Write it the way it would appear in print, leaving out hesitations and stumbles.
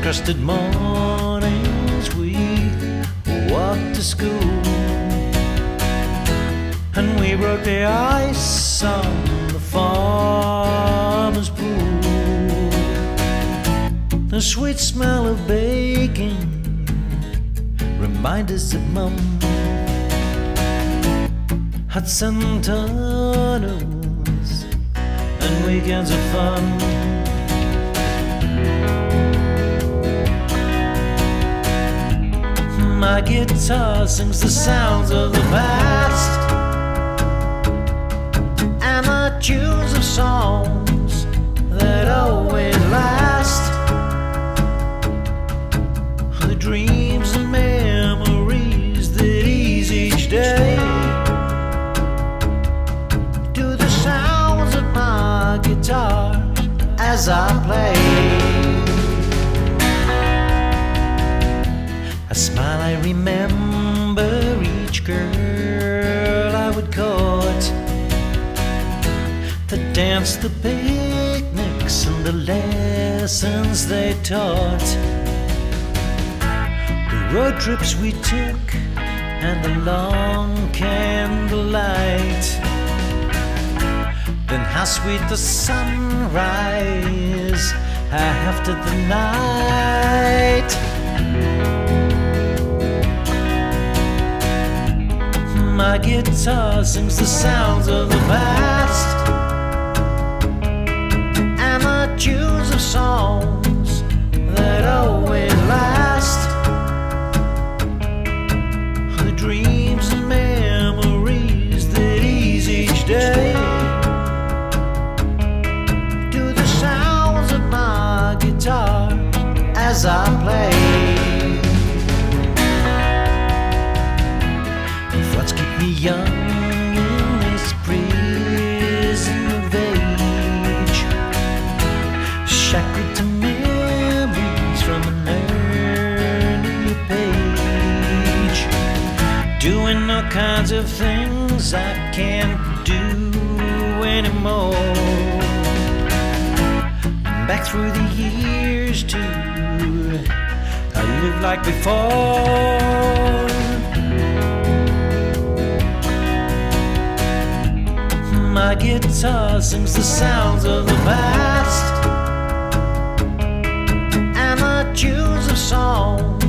ice-crusted mornings we walked to school, and we broke the ice on the farmer's pool. The sweet smell of baking remind us of Mum. Hudson tunnels and weekends of fun. My guitar sings the sounds of the past and the tunes of songs that always last. The dreams and memories that ease each day to the sounds of my guitar as I play. I smile, I remember each girl I would court, the dance, the picnics, and the lessons they taught, the road trips we took, and the long candlelight. Then how sweet the sunrise after the night. My guitar sings the sounds of the past and the tunes of songs that always last. The dreams and memories that ease each day to the sounds of my guitar as I play. Young in this prison of age, shackled to memories from an early page, doing all kinds of things I can't do anymore. Back through the years too, I live like before. My guitar sings the sounds of the past and the tunes of songs